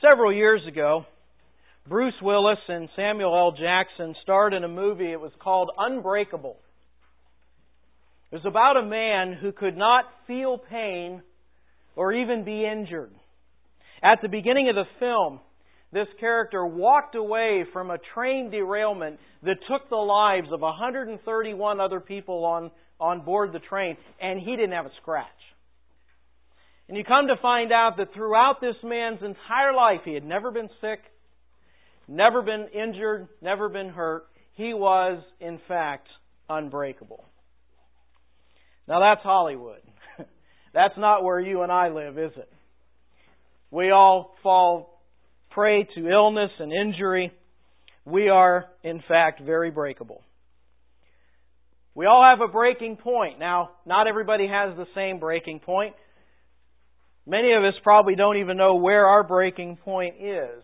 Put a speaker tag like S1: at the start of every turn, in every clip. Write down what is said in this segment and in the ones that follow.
S1: Several years ago, Bruce Willis and Samuel L. Jackson starred in a movie. It was called Unbreakable. It was about a man who could not feel pain or even be injured. At the beginning of the film, this character walked away from a train derailment that took the lives of 131 other people on board the train, and he didn't have a scratch. And you come to find out that throughout this man's entire life, he had never been sick, never been injured, never been hurt. He was, in fact, unbreakable. Now that's Hollywood. That's not where you and I live, is it? We all fall prey to illness and injury. We are, in fact, very breakable. We all have a breaking point. Now, not everybody has the same breaking point. Many of us probably don't even know where our breaking point is.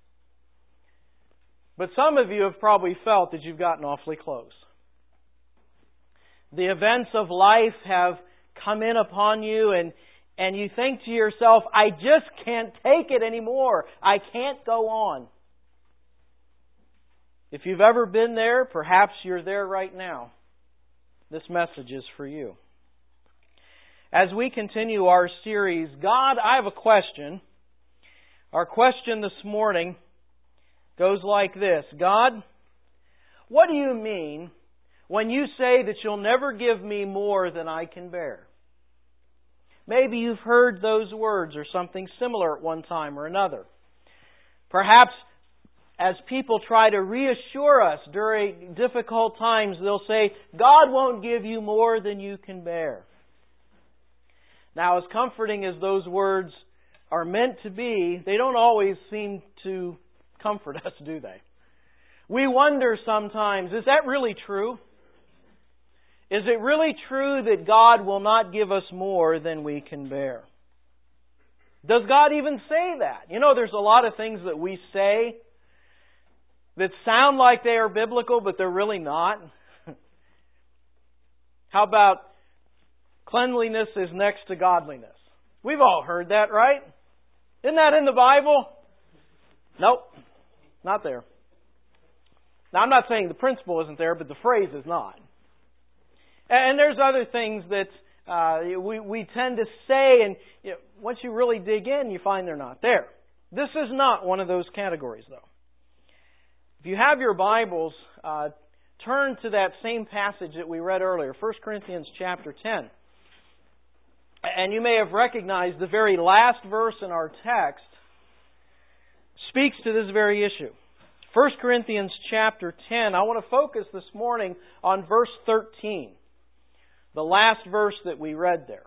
S1: But some of you have probably felt that you've gotten awfully close. The events of life have come in upon you and you think to yourself, I just can't take it anymore. I can't go on. If you've ever been there, perhaps you're there right now. This message is for you. As we continue our series, God, I have a question. Our question this morning goes like this. God, what do you mean when you say that you'll never give me more than I can bear? Maybe you've heard those words or something similar at one time or another. Perhaps as people try to reassure us during difficult times, they'll say, God won't give you more than you can bear. Now, as comforting as those words are meant to be, they don't always seem to comfort us, do they? We wonder sometimes, is that really true? Is it really true that God will not give us more than we can bear? Does God even say that? You know, there's a lot of things that we say that sound like they are biblical, but they're really not. How about cleanliness is next to godliness? We've all heard that, right? Isn't that in the Bible? Nope, not there. Now, I'm not saying the principle isn't there, but the phrase is not. And there's other things that we tend to say, and once you really dig in, you find they're not there. This is not one of those categories, though. If you have your Bibles, turn to that same passage that we read earlier, 1 Corinthians chapter 10. And you may have recognized the very last verse in our text speaks to this very issue. 1 Corinthians chapter 10, I want to focus this morning on verse 13. The last verse that we read there.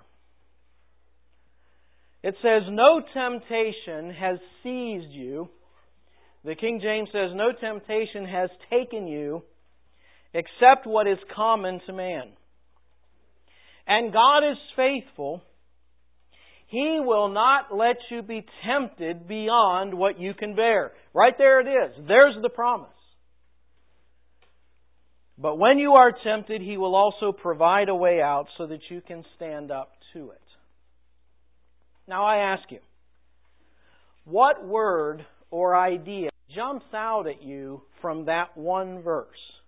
S1: It says, no temptation has seized you. The King James says, no temptation has taken you except what is common to man. And God is faithful. He will not let you be tempted beyond what you can bear. Right there it is. There's the promise. But when you are tempted, He will also provide a way out so that you can stand up to it. Now I ask you, what word or idea jumps out at you from that one verse?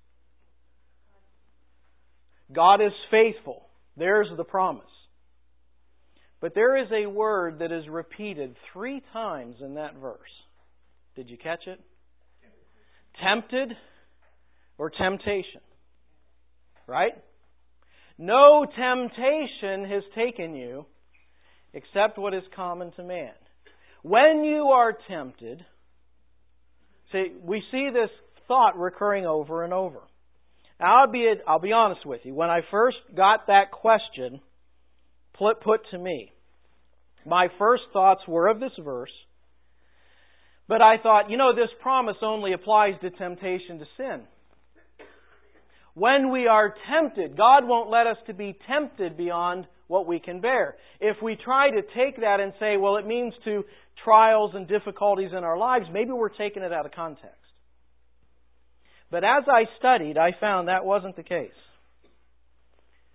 S1: God is faithful. There's the promise. But there is a word that is repeated 3 times in that verse. Did you catch it? Tempted or temptation. Right? No temptation has taken you except what is common to man. When you are tempted, see, we see this thought recurring over and over. Now, I'll be honest with you. When I first got that question put to me, my first thoughts were of this verse. But I thought, this promise only applies to temptation to sin. When we are tempted, God won't let us to be tempted beyond what we can bear. If we try to take that and say, well, it means to trials and difficulties in our lives, maybe we're taking it out of context. But as I studied, I found that wasn't the case.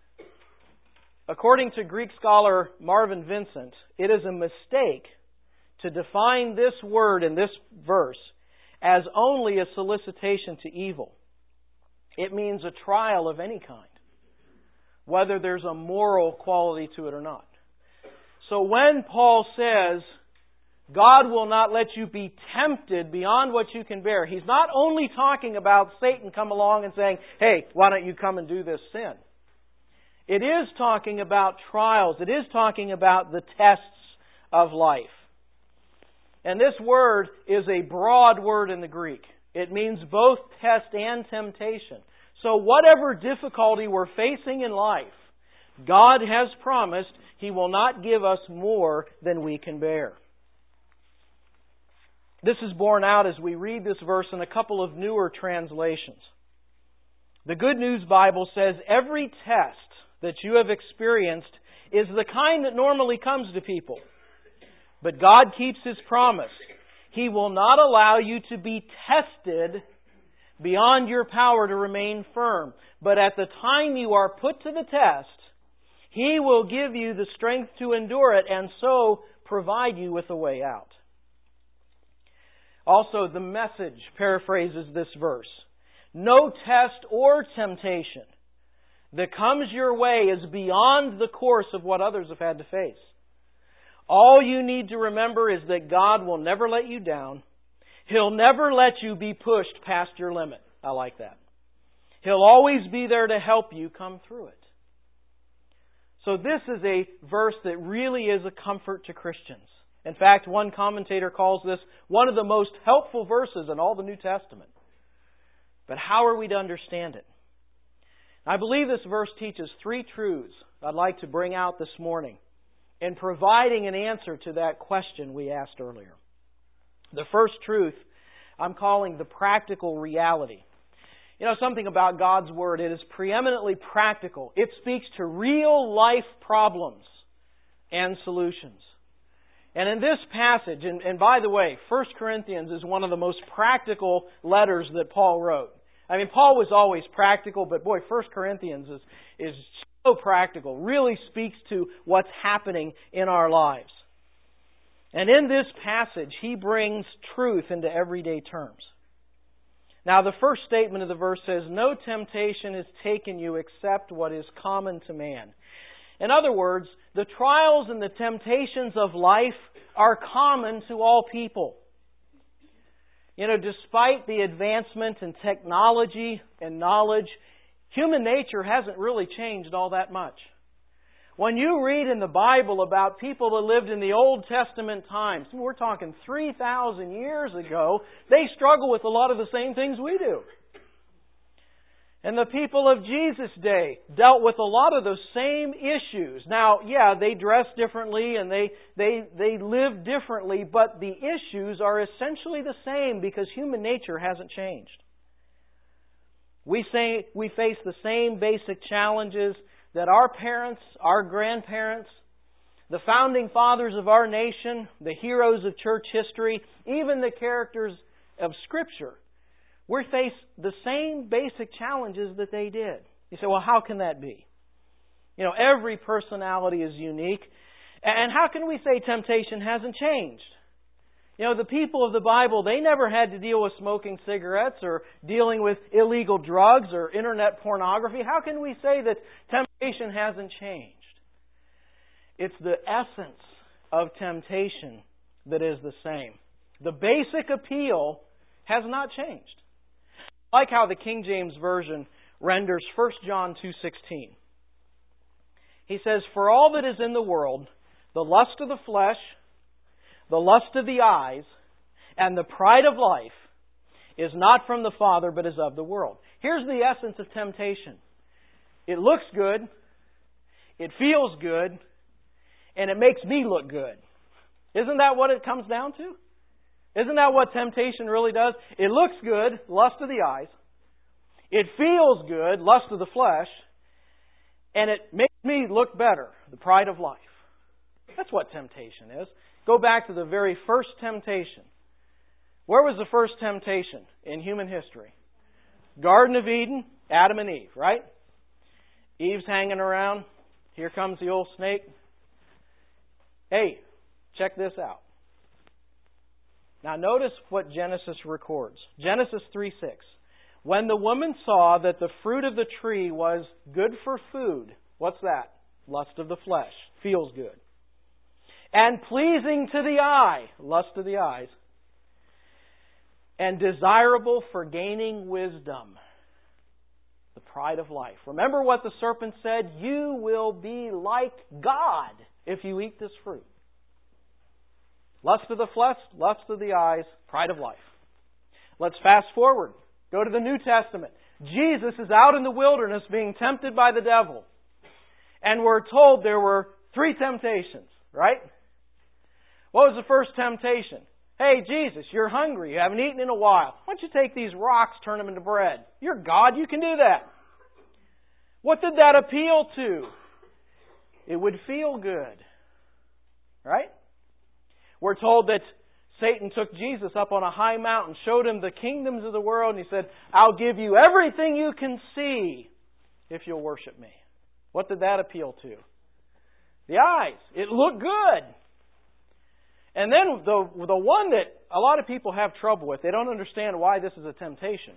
S1: According to Greek scholar Marvin Vincent, it is a mistake to define this word in this verse as only a solicitation to evil. It means a trial of any kind, whether there's a moral quality to it or not. So when Paul says, God will not let you be tempted beyond what you can bear, he's not only talking about Satan come along and saying, hey, why don't you come and do this sin? It is talking about trials. It is talking about the tests of life. And this word is a broad word in the Greek. It means both test and temptation. So whatever difficulty we're facing in life, God has promised He will not give us more than we can bear. This is borne out as we read this verse in a couple of newer translations. The Good News Bible says, every test that you have experienced is the kind that normally comes to people. But God keeps His promise. He will not allow you to be tested beyond your power to remain firm. But at the time you are put to the test, He will give you the strength to endure it and so provide you with a way out. Also, the Message paraphrases this verse. No test or temptation that comes your way is beyond the course of what others have had to face. All you need to remember is that God will never let you down. He'll never let you be pushed past your limit. I like that. He'll always be there to help you come through it. So this is a verse that really is a comfort to Christians. In fact, one commentator calls this one of the most helpful verses in all the New Testament. But how are we to understand it? I believe this verse teaches three truths I'd like to bring out this morning in providing an answer to that question we asked earlier. The first truth I'm calling the practical reality. You know, something about God's Word, it is preeminently practical. It speaks to real life problems and solutions. And in this passage, and by the way, 1 Corinthians is one of the most practical letters that Paul wrote. I mean, Paul was always practical, but boy, 1 Corinthians is so practical. Really speaks to what's happening in our lives. And in this passage, he brings truth into everyday terms. Now, the first statement of the verse says, no temptation has taken you except what is common to man. In other words, the trials and the temptations of life are common to all people. You know, despite the advancement in technology and knowledge, human nature hasn't really changed all that much. When you read in the Bible about people that lived in the Old Testament times, we're talking 3,000 years ago, they struggle with a lot of the same things we do. And the people of Jesus' day dealt with a lot of those same issues. Now, yeah, they dressed differently and they lived differently, but the issues are essentially the same because human nature hasn't changed. We face the same basic challenges that our parents, our grandparents, the founding fathers of our nation, the heroes of church history, even the characters of Scripture, we face the same basic challenges that they did. You say, well, how can that be? You know, every personality is unique. And how can we say temptation hasn't changed? You know, the people of the Bible, they never had to deal with smoking cigarettes or dealing with illegal drugs or internet pornography. How can we say that temptation hasn't changed? It's the essence of temptation that is the same. The basic appeal has not changed. I like how the King James Version renders 1 John 2:16. He says, for all that is in the world, the lust of the flesh, the lust of the eyes, and the pride of life is not from the Father, but is of the world. Here's the essence of temptation. It looks good, it feels good, and it makes me look good. Isn't that what it comes down to? Isn't that what temptation really does? It looks good, lust of the eyes. It feels good, lust of the flesh. And it makes me look better, the pride of life. That's what temptation is. Go back to the very first temptation. Where was the first temptation in human history? Garden of Eden, Adam and Eve, right? Eve's hanging around. Here comes the old snake. Hey, check this out. Now notice what Genesis records. Genesis 3:6. When the woman saw that the fruit of the tree was good for food, what's that? Lust of the flesh. Feels good. And pleasing to the eye, lust of the eyes. And desirable for gaining wisdom, the pride of life. Remember what the serpent said? You will be like God if you eat this fruit. Lust of the flesh, lust of the eyes, pride of life. Let's fast forward. Go to the New Testament. Jesus is out in the wilderness being tempted by the devil. And we're told there were 3 temptations, right? What was the first temptation? Hey, Jesus, you're hungry. You haven't eaten in a while. Why don't you take these rocks, turn them into bread? You're God. You can do that. What did that appeal to? It would feel good. Right? We're told that Satan took Jesus up on a high mountain, showed him the kingdoms of the world, and he said, I'll give you everything you can see if you'll worship me. What did that appeal to? The eyes. It looked good. And then the one that a lot of people have trouble with, they don't understand why this is a temptation.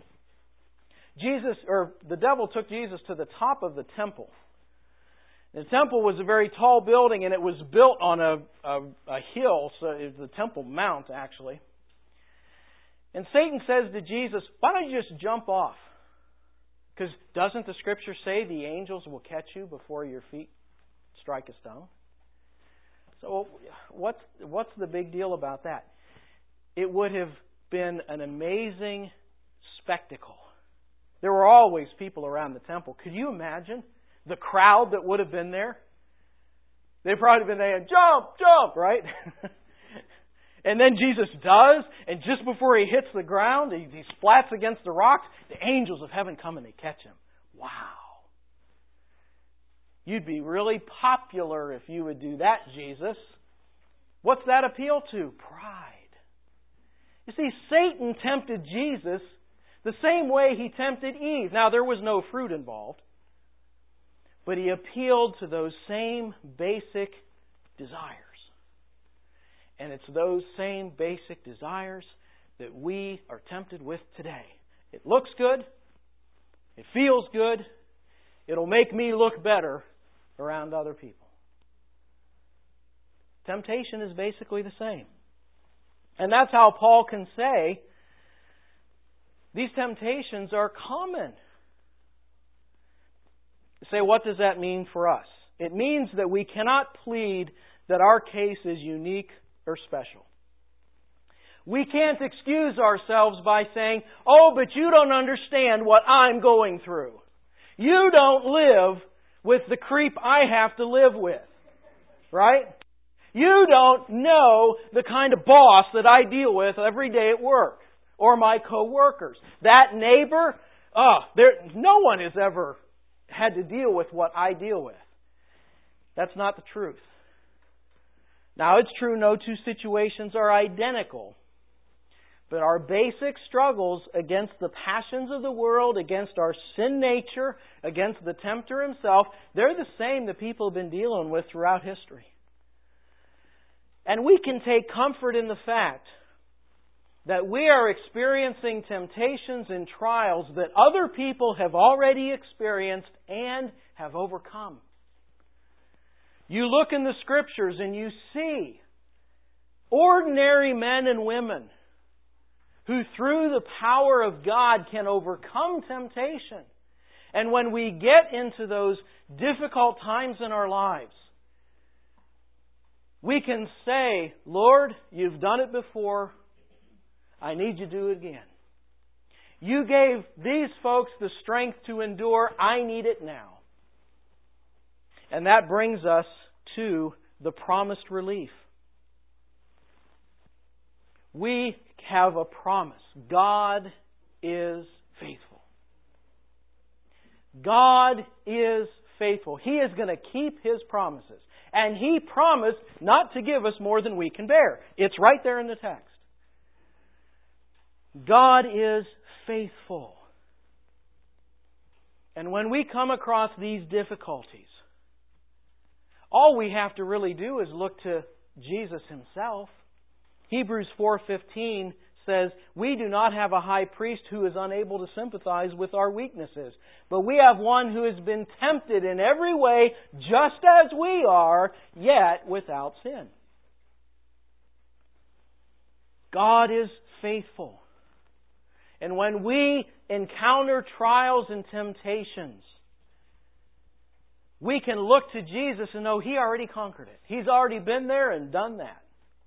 S1: The devil took Jesus to the top of the temple. The temple was a very tall building, and it was built on a hill, so it was the Temple Mount, actually. And Satan says to Jesus, why don't you just jump off? Because doesn't the Scripture say the angels will catch you before your feet strike a stone? So what's the big deal about that? It would have been an amazing spectacle. There were always people around the temple. Could you imagine the crowd that would have been there? They'd probably been there, jump, jump, right? And then Jesus does, and just before he hits the ground, he splats against the rocks, the angels of heaven come and they catch him. Wow. You'd be really popular if you would do that, Jesus. What's that appeal to? Pride. You see, Satan tempted Jesus the same way he tempted Eve. Now, there was no fruit involved, but he appealed to those same basic desires. And it's those same basic desires that we are tempted with today. It looks good. It feels good. It'll make me look better around other people. Temptation is basically the same. And that's how Paul can say these temptations are common. You say, what does that mean for us? It means that we cannot plead that our case is unique or special. We can't excuse ourselves by saying, oh, but you don't understand what I'm going through. You don't live with the creep I have to live with. Right? You don't know the kind of boss that I deal with every day at work. Or my co-workers. That neighbor, no one has ever had to deal with what I deal with. That's not the truth. Now, it's true no two situations are identical. But our basic struggles against the passions of the world, against our sin nature, against the tempter himself, they're the same that people have been dealing with throughout history. And we can take comfort in the fact that we are experiencing temptations and trials that other people have already experienced and have overcome. You look in the Scriptures and you see ordinary men and women who through the power of God can overcome temptation. And when we get into those difficult times in our lives, we can say, Lord, you've done it before. I need you to do it again. You gave these folks the strength to endure. I need it now. And that brings us to the promised relief. We have a promise. God is faithful. God is faithful. He is going to keep His promises. And He promised not to give us more than we can bear. It's right there in the text. God is faithful. And when we come across these difficulties, all we have to really do is look to Jesus Himself. Hebrews 4:15 says, "We do not have a high priest who is unable to sympathize with our weaknesses, but we have one who has been tempted in every way just as we are, yet without sin." God is faithful. And when we encounter trials and temptations, we can look to Jesus and know He already conquered it. He's already been there and done that.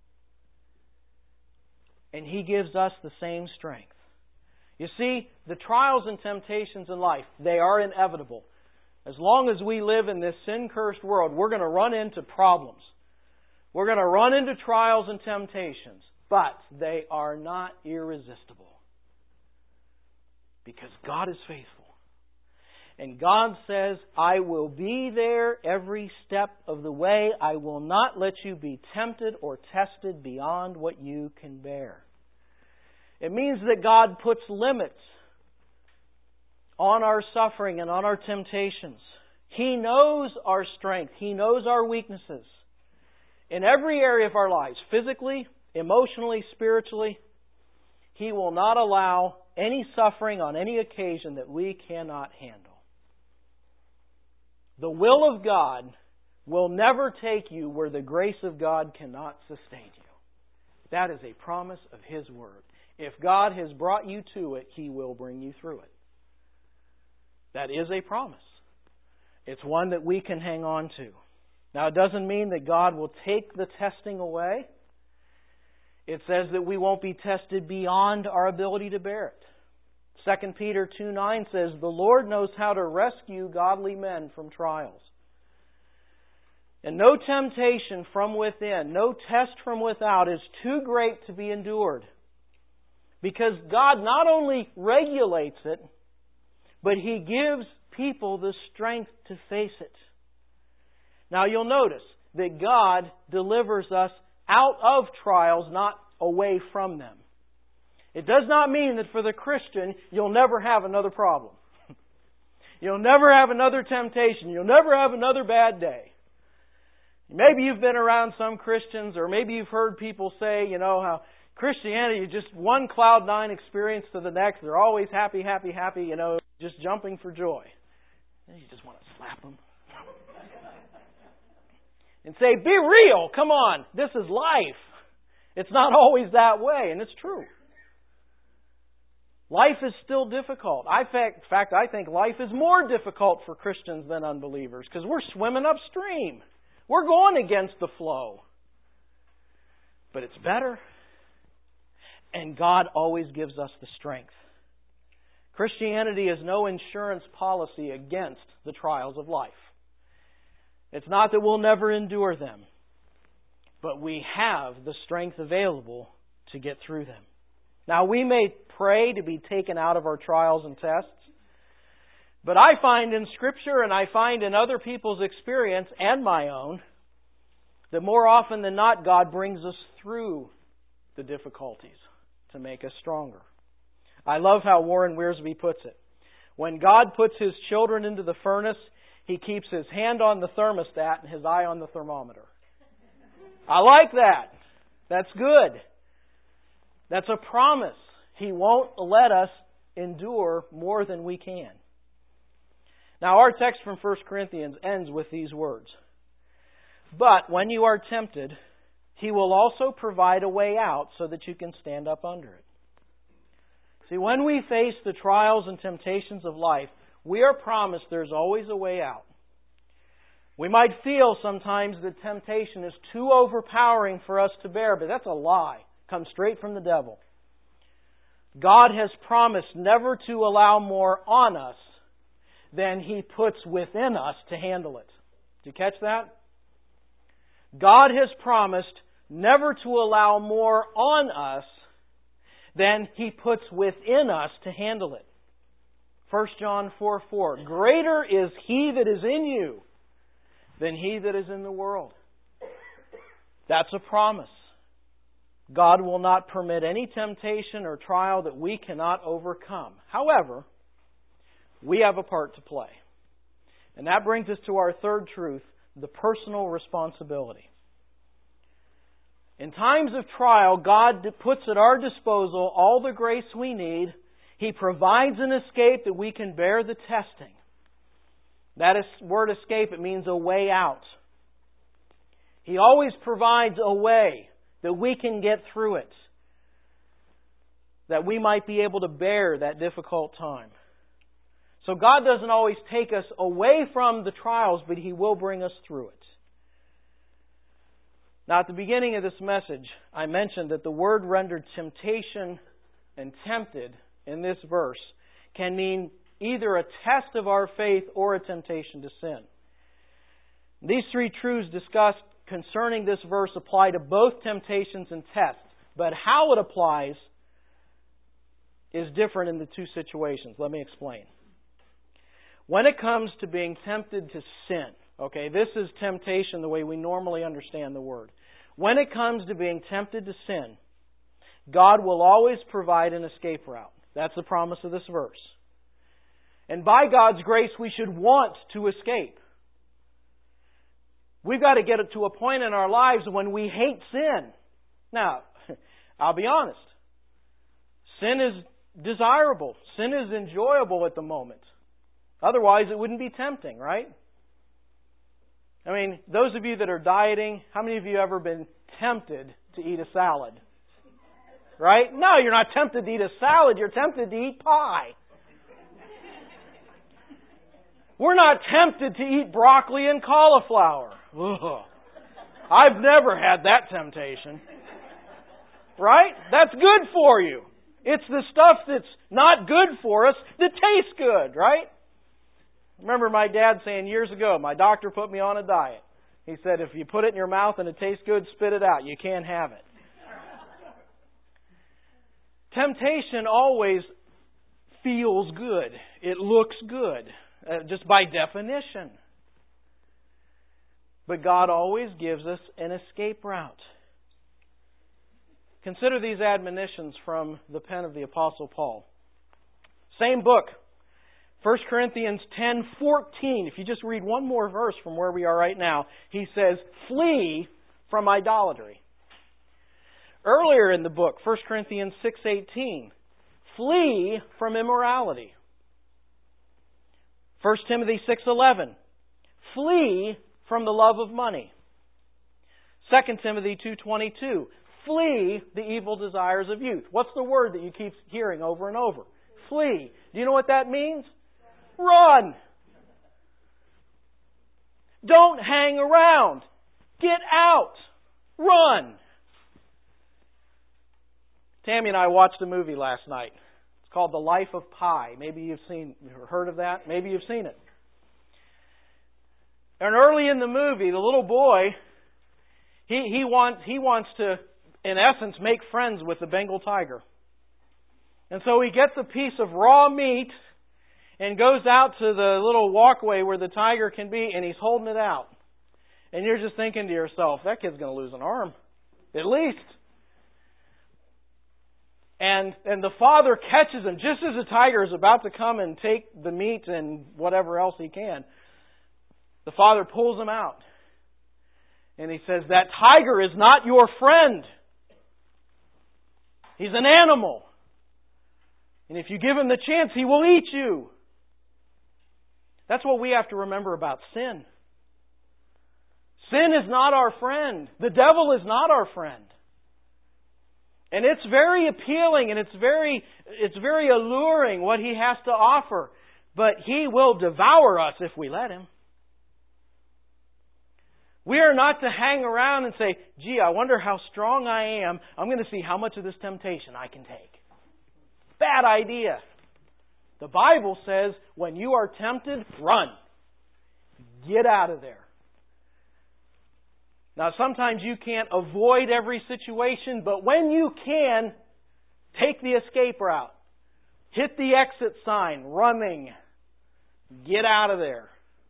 S1: And He gives us the same strength. You see, the trials and temptations in life, they are inevitable. As long as we live in this sin-cursed world, we're going to run into problems. We're going to run into trials and temptations. But they are not irresistible. Because God is faithful. And God says, "I will be there every step of the way. I will not let you be tempted or tested beyond what you can bear." It means that God puts limits on our suffering and on our temptations. He knows our strength. He knows our weaknesses. In every area of our lives, physically, emotionally, spiritually, He will not allow any suffering on any occasion that we cannot handle. The will of God will never take you where the grace of God cannot sustain you. That is a promise of His Word. If God has brought you to it, He will bring you through it. That is a promise. It's one that we can hang on to. Now, it doesn't mean that God will take the testing away. It says that we won't be tested beyond our ability to bear it. 2 Peter 2:9 says, "The Lord knows how to rescue godly men from trials." And no temptation from within, no test from without is too great to be endured. Because God not only regulates it, but He gives people the strength to face it. Now you'll notice that God delivers us out of trials, not away from them. It does not mean that for the Christian, you'll never have another problem. You'll never have another temptation. You'll never have another bad day. Maybe you've been around some Christians, or maybe you've heard people say, how Christianity is just one cloud nine experience to the next. They're always happy, happy, happy, just jumping for joy. And you just want to slap them. And say, be real, come on, this is life. It's not always that way, and it's true. Life is still difficult. In fact, I think life is more difficult for Christians than unbelievers, because we're swimming upstream. We're going against the flow. But it's better. And God always gives us the strength. Christianity is no insurance policy against the trials of life. It's not that we'll never endure them, but we have the strength available to get through them. Now, we may pray to be taken out of our trials and tests, but I find in Scripture and I find in other people's experience and my own that more often than not, God brings us through the difficulties to make us stronger. I love how Warren Wiersbe puts it. When God puts His children into the furnace, He keeps His hand on the thermostat and His eye on the thermometer. I like that. That's good. That's a promise. He won't let us endure more than we can. Now, our text from 1 Corinthians ends with these words. But when you are tempted, He will also provide a way out so that you can stand up under it. See, when we face the trials and temptations of life, we are promised there's always a way out. We might feel sometimes that temptation is too overpowering for us to bear, but that's a lie. It comes straight from the devil. God has promised never to allow more on us than He puts within us to handle it. Did you catch that? God has promised never to allow more on us than He puts within us to handle it. 1 John 4:4. Greater is He that is in you than he that is in the world. That's a promise. God will not permit any temptation or trial that we cannot overcome. However, we have a part to play. And that brings us to our third truth, the personal responsibility. In times of trial, God puts at our disposal all the grace we need. He provides an escape that we can bear the testing. That word escape, it means a way out. He always provides a way that we can get through it, that we might be able to bear that difficult time. So God doesn't always take us away from the trials, but He will bring us through it. Now, at the beginning of this message, I mentioned that the word rendered temptation and tempted in this verse can mean either a test of our faith or a temptation to sin. These three truths discussed concerning this verse apply to both temptations and tests, but how it applies is different in the two situations. Let me explain. When it comes to being tempted to sin, okay, this is temptation the way we normally understand the word. When it comes to being tempted to sin, God will always provide an escape route. That's the promise of this verse. And by God's grace, we should want to escape. We've got to get it to a point in our lives when we hate sin. Now, I'll be honest. Sin is desirable. Sin is enjoyable at the moment. Otherwise, it wouldn't be tempting, right? I mean, those of you that are dieting, how many of you have ever been tempted to eat a salad? Right? No, you're not tempted to eat a salad. You're tempted to eat pie. We're not tempted to eat broccoli and cauliflower. Ugh. I've never had that temptation. Right? That's good for you. It's the stuff that's not good for us that tastes good, right? I remember my dad saying years ago, my doctor put me on a diet. He said, if you put it in your mouth and it tastes good, spit it out. You can't have it. Temptation always feels good. It looks good, just by definition. But God always gives us an escape route. Consider these admonitions from the pen of the Apostle Paul. Same book, 1 Corinthians 10:14. If you just read one more verse from where we are right now, he says, flee from idolatry. Earlier in the book, 1 Corinthians 6:18, flee from immorality. 1 Timothy 6:11, flee from the love of money. 2 Timothy 2:22, flee the evil desires of youth. What's the word that you keep hearing over and over? Flee. Do you know what that means? Run. Don't hang around. Get out. Run. Tammy and I watched a movie last night. It's called The Life of Pi. Maybe you've heard of that. Maybe you've seen it. And early in the movie, the little boy, he wants to, in essence, make friends with the Bengal tiger. And so he gets a piece of raw meat and goes out to the little walkway where the tiger can be, and he's holding it out. And you're just thinking to yourself, that kid's going to lose an arm. At least. And the father catches him just as the tiger is about to come and take the meat and whatever else he can. The father pulls him out. And he says, that tiger is not your friend. He's an animal. And if you give him the chance, he will eat you. That's what we have to remember about sin. Sin is not our friend. The devil is not our friend. And it's very appealing and it's very alluring what he has to offer. But he will devour us if we let him. We are not to hang around and say, gee, I wonder how strong I am. I'm going to see how much of this temptation I can take. Bad idea. The Bible says, when you are tempted, run. Get out of there. Now, sometimes you can't avoid every situation, but when you can, take the escape route. Hit the exit sign, running. Get out of there.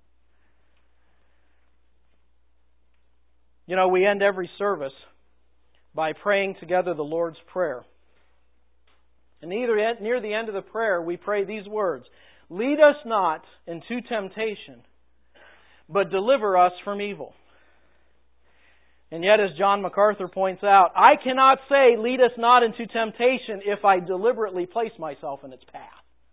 S1: You know, we end every service by praying together the Lord's Prayer. And near the end of the prayer, we pray these words, lead us not into temptation, but deliver us from evil. And yet, as John MacArthur points out, I cannot say, lead us not into temptation, if I deliberately place myself in its path.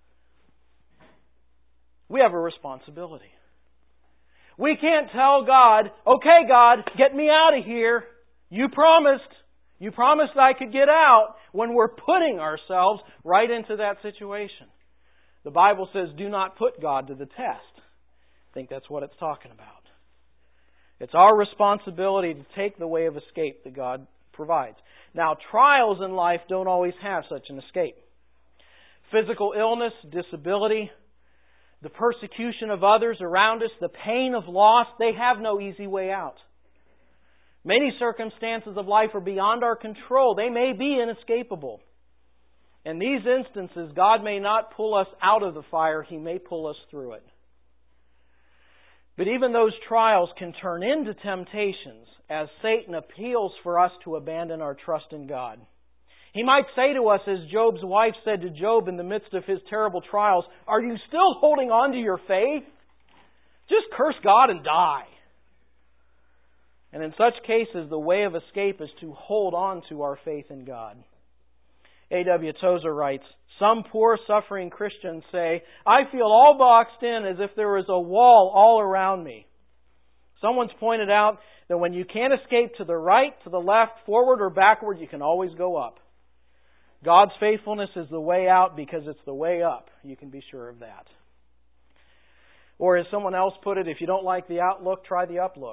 S1: We have a responsibility. We can't tell God, okay, God, get me out of here. You promised I could get out, when we're putting ourselves right into that situation. The Bible says, do not put God to the test. I think that's what it's talking about. It's our responsibility to take the way of escape that God provides. Now, trials in life don't always have such an escape. Physical illness, disability, the persecution of others around us, the pain of loss, they have no easy way out. Many circumstances of life are beyond our control. They may be inescapable. In these instances, God may not pull us out of the fire. He may pull us through it. But even those trials can turn into temptations as Satan appeals for us to abandon our trust in God. He might say to us, as Job's wife said to Job in the midst of his terrible trials, are you still holding on to your faith? Just curse God and die. And in such cases, the way of escape is to hold on to our faith in God. A.W. Tozer writes, some poor suffering Christians say, I feel all boxed in as if there was a wall all around me. Someone's pointed out that when you can't escape to the right, to the left, forward or backward, you can always go up. God's faithfulness is the way out because it's the way up. You can be sure of that. Or as someone else put it, if you don't like the outlook, try the uplook.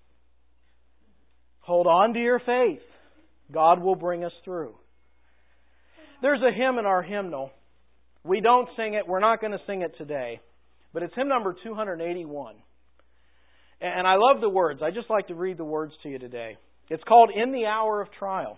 S1: Hold on to your faith. God will bring us through. There's a hymn in our hymnal. We don't sing it. We're not going to sing it today. But it's hymn number 281. And I love the words. I just like to read the words to you today. It's called In the Hour of Trial.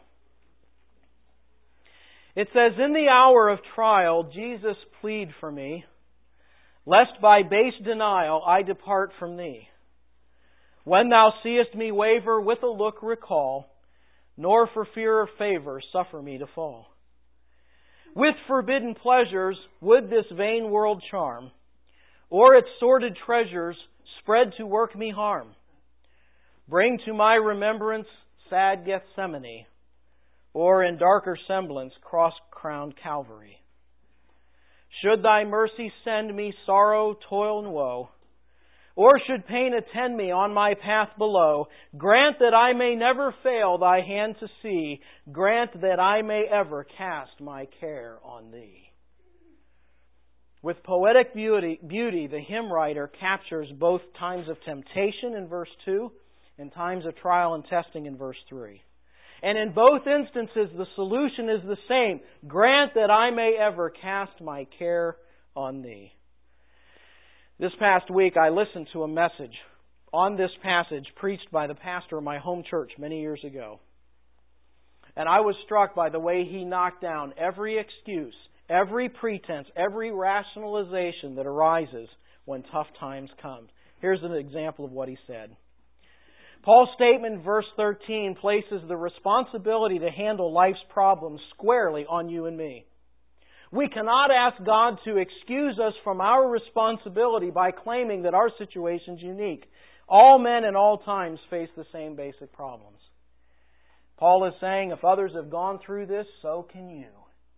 S1: It says, in the hour of trial, Jesus, plead for me, lest by base denial I depart from Thee. When Thou seest me waver, with a look recall, nor for fear of favor suffer me to fall. With forbidden pleasures would this vain world charm, or its sordid treasures spread to work me harm. Bring to my remembrance sad Gethsemane, or in darker semblance cross-crowned Calvary. Should Thy mercy send me sorrow, toil, and woe, or should pain attend me on my path below, grant that I may never fail Thy hand to see, grant that I may ever cast my care on Thee. With poetic beauty, the hymn writer captures both times of temptation in verse 2 and times of trial and testing in verse 3. And in both instances, the solution is the same. Grant that I may ever cast my care on Thee. This past week, I listened to a message on this passage preached by the pastor of my home church many years ago. And I was struck by the way he knocked down every excuse, every pretense, every rationalization that arises when tough times come. Here's an example of what he said. Paul's statement in verse 13 places the responsibility to handle life's problems squarely on you and me. We cannot ask God to excuse us from our responsibility by claiming that our situation is unique. All men in all times face the same basic problems. Paul is saying, if others have gone through this, so can you.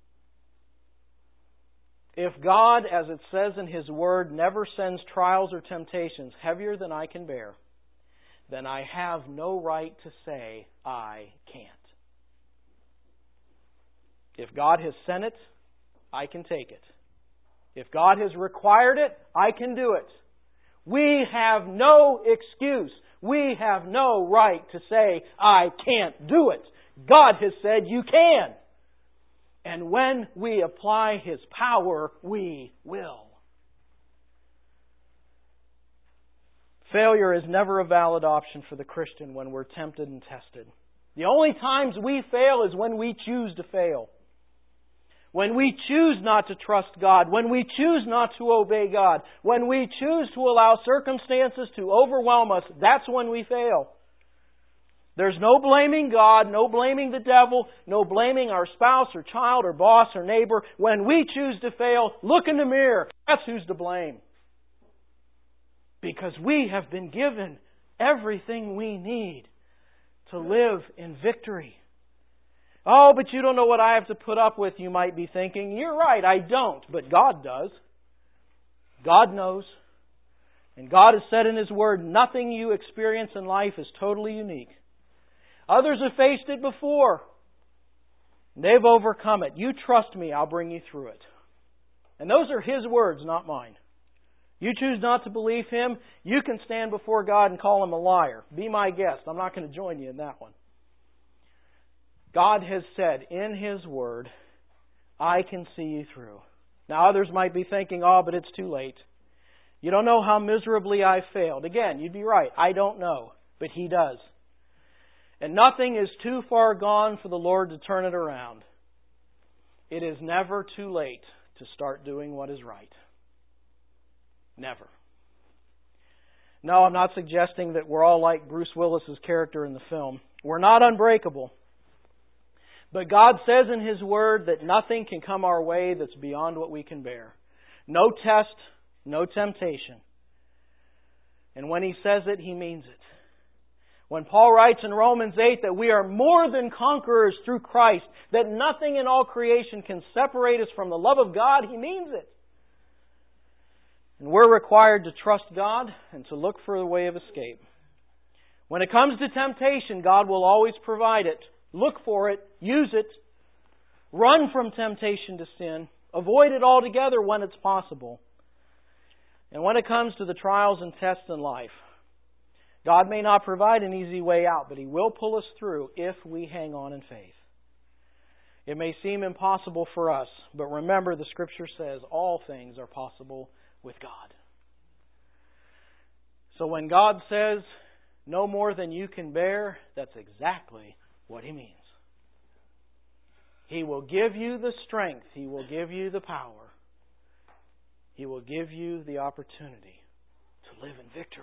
S1: If God, as it says in His Word, never sends trials or temptations heavier than I can bear, then I have no right to say I can't. If God has sent it, I can take it. If God has required it, I can do it. We have no excuse. We have no right to say, I can't do it. God has said you can. And when we apply His power, we will. Failure is never a valid option for the Christian when we're tempted and tested. The only times we fail is when we choose to fail. When we choose not to trust God, when we choose not to obey God, when we choose to allow circumstances to overwhelm us, that's when we fail. There's no blaming God, no blaming the devil, no blaming our spouse or child or boss or neighbor. When we choose to fail, look in the mirror. That's who's to blame. Because we have been given everything we need to live in victory. Oh, but you don't know what I have to put up with, you might be thinking. You're right, I don't, but God does. God knows. And God has said in His Word, nothing you experience in life is totally unique. Others have faced it before. They've overcome it. You trust me, I'll bring you through it. And those are His words, not mine. You choose not to believe Him, you can stand before God and call Him a liar. Be my guest. I'm not going to join you in that one. God has said in His Word, I can see you through. Now others might be thinking, oh, but it's too late. You don't know how miserably I failed. Again, you'd be right. I don't know. But He does. And nothing is too far gone for the Lord to turn it around. It is never too late to start doing what is right. Never. No, I'm not suggesting that we're all like Bruce Willis's character in the film. We're not unbreakable. But God says in His Word that nothing can come our way that's beyond what we can bear. No test, no temptation. And when He says it, He means it. When Paul writes in Romans 8 that we are more than conquerors through Christ, that nothing in all creation can separate us from the love of God, He means it. And we're required to trust God and to look for a way of escape. When it comes to temptation, God will always provide it. Look for it. Use it. Run from temptation to sin. Avoid it altogether when it's possible. And when it comes to the trials and tests in life, God may not provide an easy way out, but He will pull us through if we hang on in faith. It may seem impossible for us, but remember the Scripture says all things are possible with God. So when God says no more than you can bear, that's exactly what He means. He will give you the strength. He will give you the power. He will give you the opportunity to live in victory.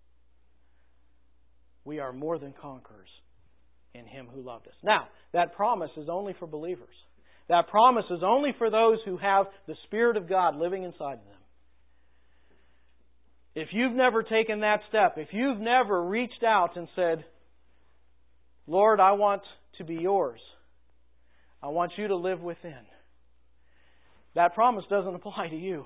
S1: We are more than conquerors in Him who loved us. Now, that promise is only for believers. That promise is only for those who have the Spirit of God living inside of them. If you've never taken that step, if you've never reached out and said, Lord, I want to be yours. I want you to live within. That promise doesn't apply to you.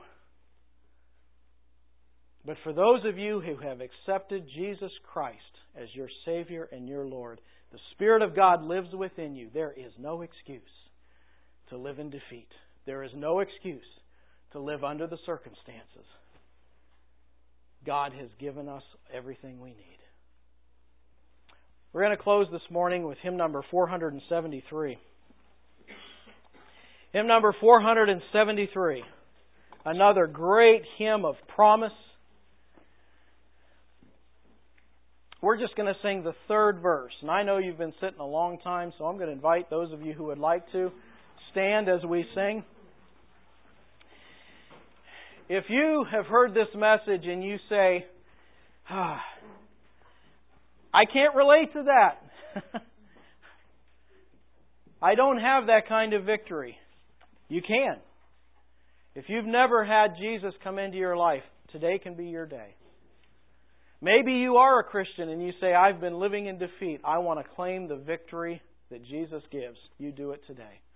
S1: But for those of you who have accepted Jesus Christ as your Savior and your Lord, the Spirit of God lives within you. There is no excuse to live in defeat. There is no excuse to live under the circumstances. God has given us everything we need. We're going to close this morning with hymn number 473. Hymn number 473. Another great hymn of promise. We're just going to sing the third verse. And I know you've been sitting a long time, so I'm going to invite those of you who would like to stand as we sing. If you have heard this message and you say, I can't relate to that. I don't have that kind of victory. You can. If you've never had Jesus come into your life, today can be your day. Maybe you are a Christian and you say, I've been living in defeat. I want to claim the victory that Jesus gives. You do it today.